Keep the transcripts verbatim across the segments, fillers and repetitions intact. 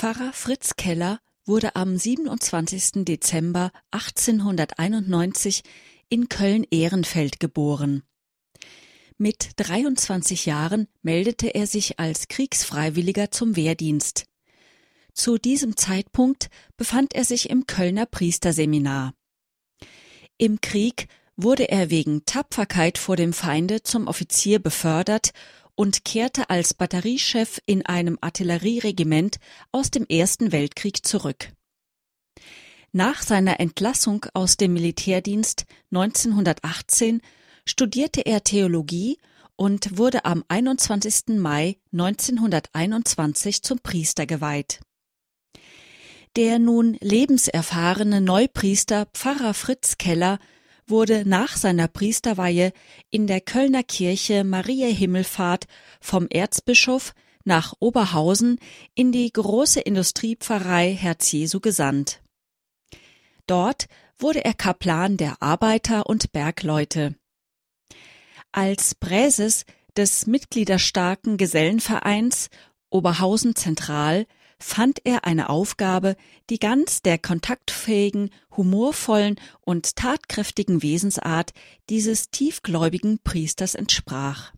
Pfarrer Fritz Keller wurde am siebenundzwanzigsten Dezember achtzehnhunderteinundneunzig in Köln-Ehrenfeld geboren. Mit dreiundzwanzig Jahren meldete er sich als Kriegsfreiwilliger zum Wehrdienst. Zu diesem Zeitpunkt befand er sich im Kölner Priesterseminar. Im Krieg wurde er wegen Tapferkeit vor dem Feinde zum Offizier befördert und kehrte als Batteriechef in einem Artillerieregiment aus dem Ersten Weltkrieg zurück. Nach seiner Entlassung aus dem Militärdienst neunzehnhundertachtzehn studierte er Theologie und wurde am einundzwanzigsten Mai neunzehnhunderteinundzwanzig zum Priester geweiht. Der nun lebenserfahrene Neupriester Pfarrer Fritz Keller wurde nach seiner Priesterweihe in der Kölner Kirche Mariä Himmelfahrt vom Erzbischof nach Oberhausen in die große Industriepfarrei Herz Jesu gesandt. Dort wurde er Kaplan der Arbeiter- und Bergleute. Als Präses des mitgliederstarken Gesellenvereins Oberhausen Zentral fand er eine Aufgabe, die ganz der kontaktfähigen, humorvollen und tatkräftigen Wesensart dieses tiefgläubigen Priesters entsprach.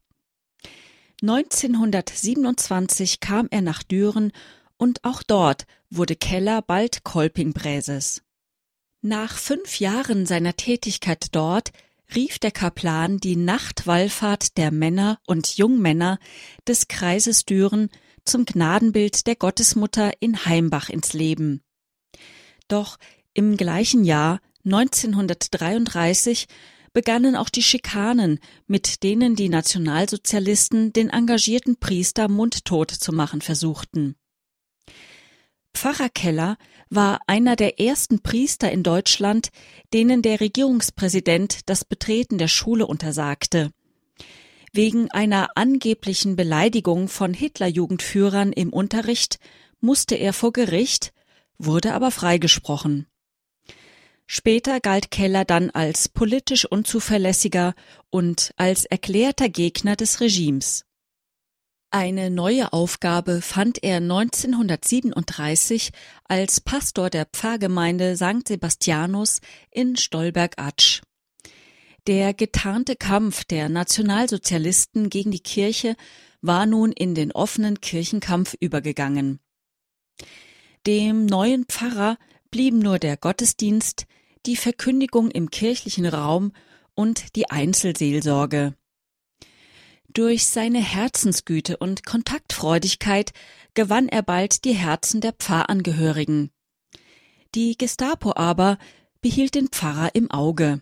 neunzehnhundertsiebenundzwanzig kam er nach Düren und auch dort wurde Keller bald Kolpingpräses. Nach fünf Jahren seiner Tätigkeit dort rief der Kaplan die Nachtwallfahrt der Männer und Jungmänner des Kreises Düren zum Gnadenbild der Gottesmutter in Heimbach ins Leben. Doch im gleichen Jahr, neunzehnhundertdreiunddreißig, begannen auch die Schikanen, mit denen die Nationalsozialisten den engagierten Priester mundtot zu machen versuchten. Pfarrer Keller war einer der ersten Priester in Deutschland, denen der Regierungspräsident das Betreten der Schule untersagte. Wegen einer angeblichen Beleidigung von Hitlerjugendführern im Unterricht musste er vor Gericht, wurde aber freigesprochen. Später galt Keller dann als politisch unzuverlässiger und als erklärter Gegner des Regimes. Eine neue Aufgabe fand er neunzehnhundertsiebenunddreißig als Pastor der Pfarrgemeinde Sankt Sebastianus in Stolberg-Atsch. Der getarnte Kampf der Nationalsozialisten gegen die Kirche war nun in den offenen Kirchenkampf übergegangen. Dem neuen Pfarrer blieben nur der Gottesdienst, die Verkündigung im kirchlichen Raum und die Einzelseelsorge. Durch seine Herzensgüte und Kontaktfreudigkeit gewann er bald die Herzen der Pfarrangehörigen. Die Gestapo aber behielt den Pfarrer im Auge.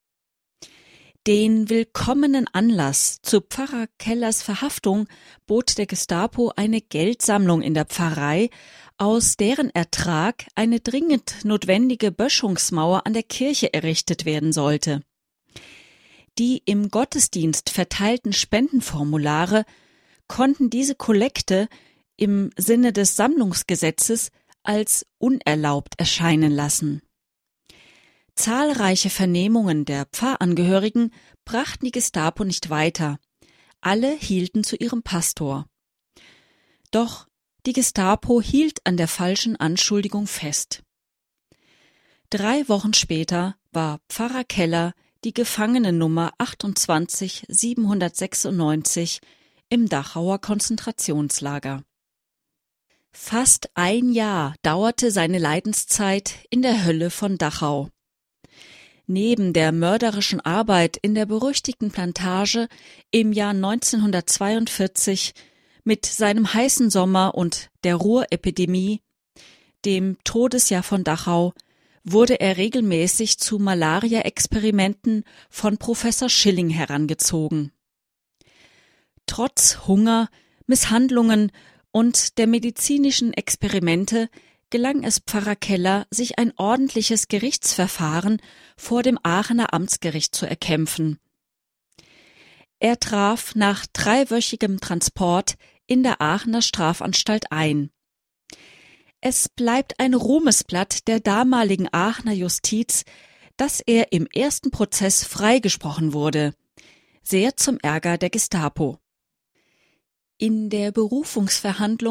Den willkommenen Anlass zu Pfarrer Kellers Verhaftung bot der Gestapo eine Geldsammlung in der Pfarrei, aus deren Ertrag eine dringend notwendige Böschungsmauer an der Kirche errichtet werden sollte. Die im Gottesdienst verteilten Spendenformulare konnten diese Kollekte im Sinne des Sammlungsgesetzes als unerlaubt erscheinen lassen. Zahlreiche Vernehmungen der Pfarrangehörigen brachten die Gestapo nicht weiter. Alle hielten zu ihrem Pastor. Doch die Gestapo hielt an der falschen Anschuldigung fest. Drei Wochen später war Pfarrer Keller die Gefangenennummer achtundzwanzig siebenhundertsechsundneunzig im Dachauer Konzentrationslager. Fast ein Jahr dauerte seine Leidenszeit in der Hölle von Dachau. Neben der mörderischen Arbeit in der berüchtigten Plantage im Jahr neunzehnhundertzweiundvierzig mit seinem heißen Sommer und der Ruhrepidemie, dem Todesjahr von Dachau, wurde er regelmäßig zu Malaria-Experimenten von Professor Schilling herangezogen. Trotz Hunger, Misshandlungen und der medizinischen Experimente gelang es Pfarrer Keller, sich ein ordentliches Gerichtsverfahren vor dem Aachener Amtsgericht zu erkämpfen. Er traf nach dreiwöchigem Transport in der Aachener Strafanstalt ein. Es bleibt ein Ruhmesblatt der damaligen Aachener Justiz, dass er im ersten Prozess freigesprochen wurde, sehr zum Ärger der Gestapo. In der Berufungsverhandlung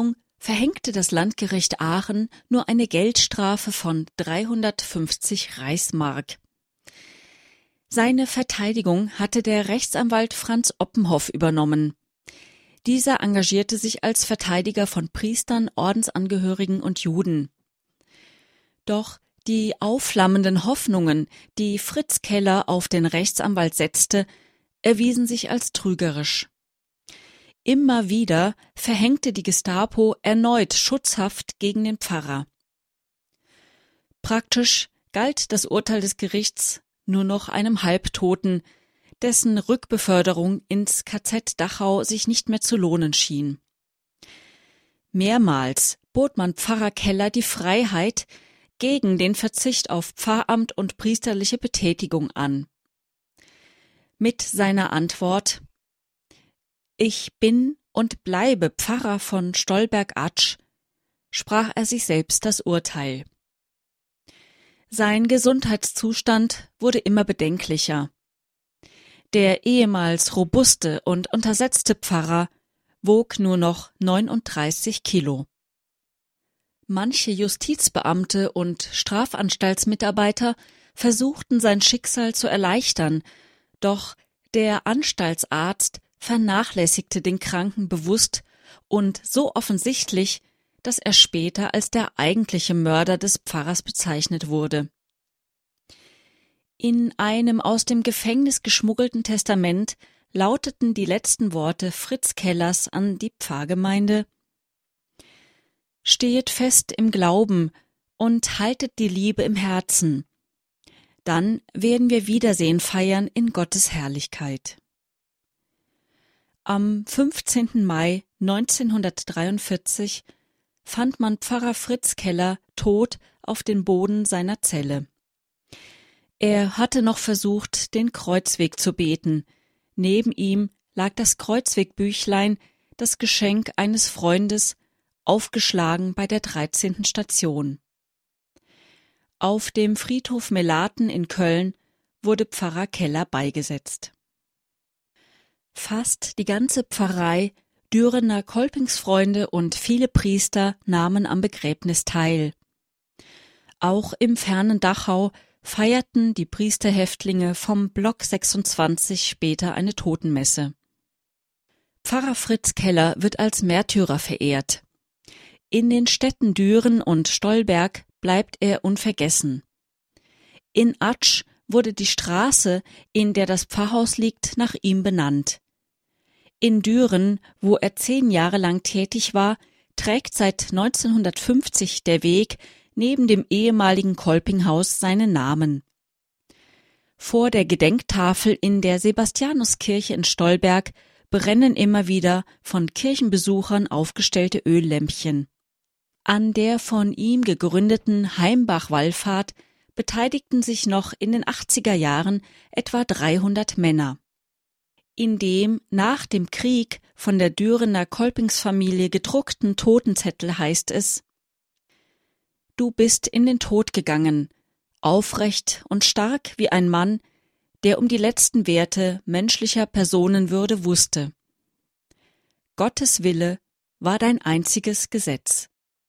verhängte das Landgericht Aachen nur eine Geldstrafe von dreihundertfünfzig Reichsmark. Seine Verteidigung hatte der Rechtsanwalt Franz Oppenhoff übernommen. Dieser engagierte sich als Verteidiger von Priestern, Ordensangehörigen und Juden. Doch die aufflammenden Hoffnungen, die Fritz Keller auf den Rechtsanwalt setzte, erwiesen sich als trügerisch. Immer wieder verhängte die Gestapo erneut Schutzhaft gegen den Pfarrer. Praktisch galt das Urteil des Gerichts nur noch einem Halbtoten, dessen Rückbeförderung ins K Z Dachau sich nicht mehr zu lohnen schien. Mehrmals bot man Pfarrer Keller die Freiheit gegen den Verzicht auf Pfarramt und priesterliche Betätigung an. Mit seiner Antwort »Ich bin und bleibe Pfarrer von Stolberg-Atsch« sprach er sich selbst das Urteil. Sein Gesundheitszustand wurde immer bedenklicher. Der ehemals robuste und untersetzte Pfarrer wog nur noch neununddreißig Kilo. Manche Justizbeamte und Strafanstaltsmitarbeiter versuchten sein Schicksal zu erleichtern, doch der Anstaltsarzt vernachlässigte den Kranken bewusst und so offensichtlich, dass er später als der eigentliche Mörder des Pfarrers bezeichnet wurde. In einem aus dem Gefängnis geschmuggelten Testament lauteten die letzten Worte Fritz Kellers an die Pfarrgemeinde: »Stehet fest im Glauben und haltet die Liebe im Herzen. Dann werden wir Wiedersehen feiern in Gottes Herrlichkeit.« Am fünfzehnten Mai neunzehnhundertdreiundvierzig fand man Pfarrer Fritz Keller tot auf dem Boden seiner Zelle. Er hatte noch versucht, den Kreuzweg zu beten. Neben ihm lag das Kreuzwegbüchlein, das Geschenk eines Freundes, aufgeschlagen bei der dreizehnten Station. Auf dem Friedhof Melaten in Köln wurde Pfarrer Keller beigesetzt. Fast die ganze Pfarrei, Dürener Kolpingsfreunde und viele Priester nahmen am Begräbnis teil. Auch im fernen Dachau feierten die Priesterhäftlinge vom Block sechsundzwanzig später eine Totenmesse. Pfarrer Fritz Keller wird als Märtyrer verehrt. In den Städten Düren und Stolberg bleibt er unvergessen. In Atsch wurde die Straße, in der das Pfarrhaus liegt, nach ihm benannt. In Düren, wo er zehn Jahre lang tätig war, trägt seit neunzehnhundertfünfzig der Weg neben dem ehemaligen Kolpinghaus seinen Namen. Vor der Gedenktafel in der Sebastianuskirche in Stolberg brennen immer wieder von Kirchenbesuchern aufgestellte Öllämpchen. An der von ihm gegründeten Heimbach-Wallfahrt beteiligten sich noch in den achtziger Jahren etwa dreihundert Männer. In dem nach dem Krieg von der Dürener Kolpingsfamilie gedruckten Totenzettel heißt es: »Du bist in den Tod gegangen, aufrecht und stark wie ein Mann, der um die letzten Werte menschlicher Personenwürde wusste. Gottes Wille war dein einziges Gesetz.«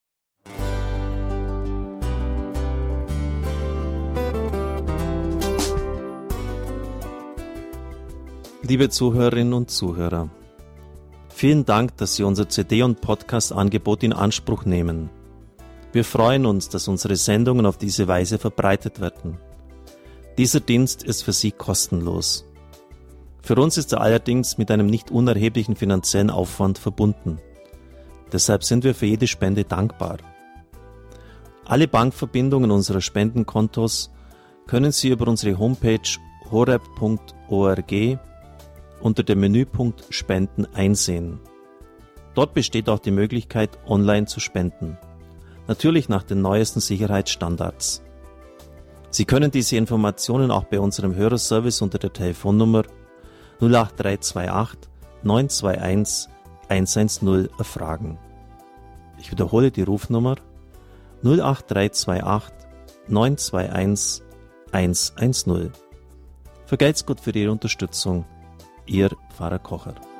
Liebe Zuhörerinnen und Zuhörer, vielen Dank, dass Sie unser C D- und Podcast-Angebot in Anspruch nehmen. Wir freuen uns, dass unsere Sendungen auf diese Weise verbreitet werden. Dieser Dienst ist für Sie kostenlos. Für uns ist er allerdings mit einem nicht unerheblichen finanziellen Aufwand verbunden. Deshalb sind wir für jede Spende dankbar. Alle Bankverbindungen unserer Spendenkontos können Sie über unsere Homepage horeb punkt org unter dem Menüpunkt Spenden einsehen. Dort besteht auch die Möglichkeit, online zu spenden. Natürlich nach den neuesten Sicherheitsstandards. Sie können diese Informationen auch bei unserem Hörerservice unter der Telefonnummer null acht drei zwei acht neun zwei eins eins eins null erfragen. Ich wiederhole die Rufnummer null acht drei zwei acht neun zwei eins eins eins null. Vergelt's Gott für Ihre Unterstützung. Ihr Pfarrer Kocher.